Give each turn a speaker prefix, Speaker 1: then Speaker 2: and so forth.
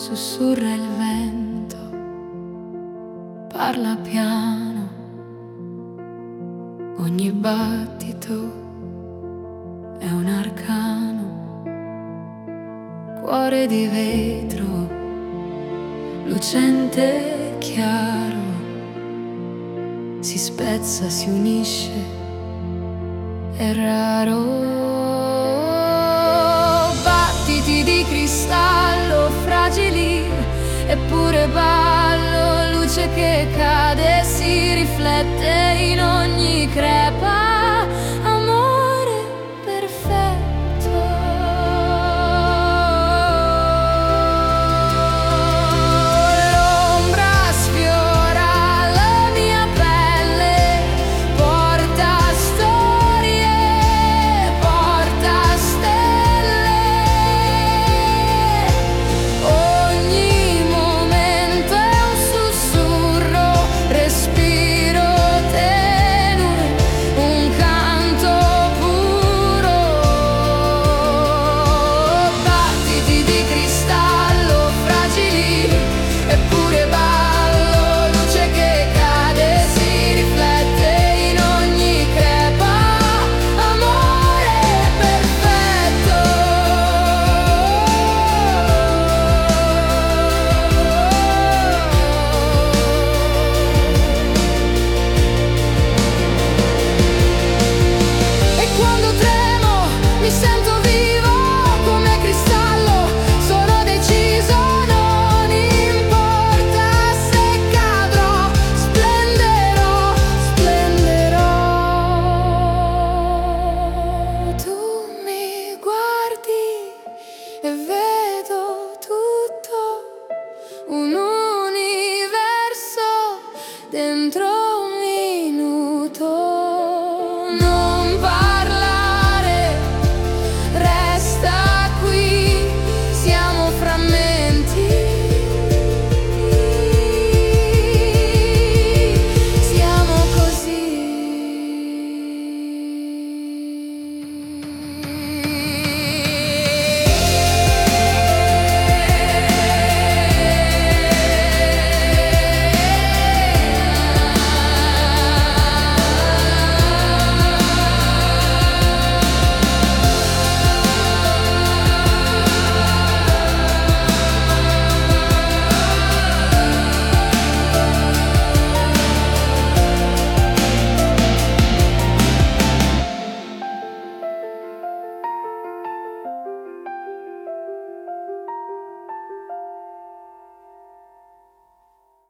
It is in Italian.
Speaker 1: sussurra il vento, parla piano, ogni battito è un arcano, cuore di vetro, lucente e chiaro, si spezza, si unisce, è raro. Battiti di cristallo, fragili, eppure ballo, luce che cade, si riflette in ogni crepa.